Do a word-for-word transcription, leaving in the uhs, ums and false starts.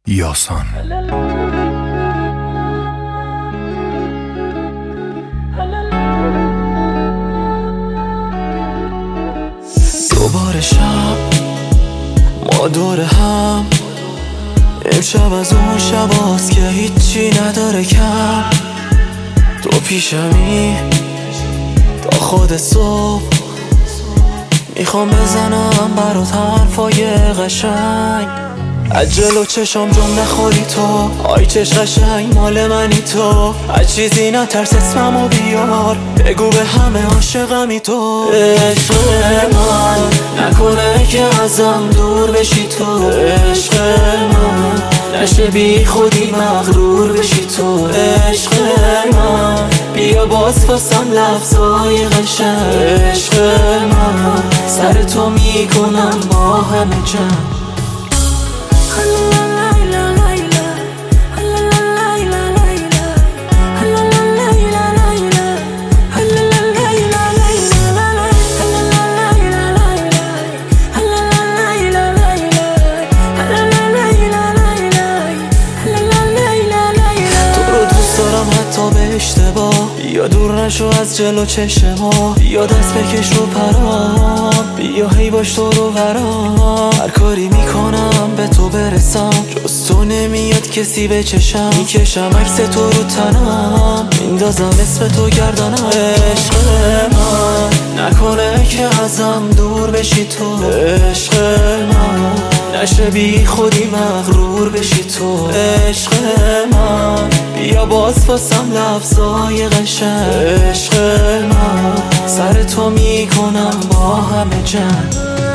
یاسان. دوباره شب ما دور هم، امشب از اون شباست که هیچی نداره کم. تو پیشمی تا خود صبح، میخوام بزنم برات حرفای قشنگ. از جلو چشم جم نخوری تو، آی چش قشنگ مال منی تو. از چیزی نترس اسممو بیار، بگو به همه عاشقمی تو. عشق من نکنه که ازم دور بشی تو، عشق من نشه بی خودی مغرور بشی تو. عشق من بیا باز واسم لفظای قشنگ. عشق من سر تو میکنم با همه جنگ. به اشتباه بیا دور نشو از جلو چشما، بیا دست بکش رو پرام، بیا هی باش تو رو برام. هر کاری میکنم به تو برسم، جز تو نمیاد کسی به چشم. میکشم عکس تو رو تنم، میندازم اسم تو گردنم. عشق من نکنه که ازم دور بشی تو، عشق من نشه بی خودی مغرور بشی تو. عشق من بیا باز واسم لفظای قشنگ. عشق من سر تو میکنم با همه جنگ.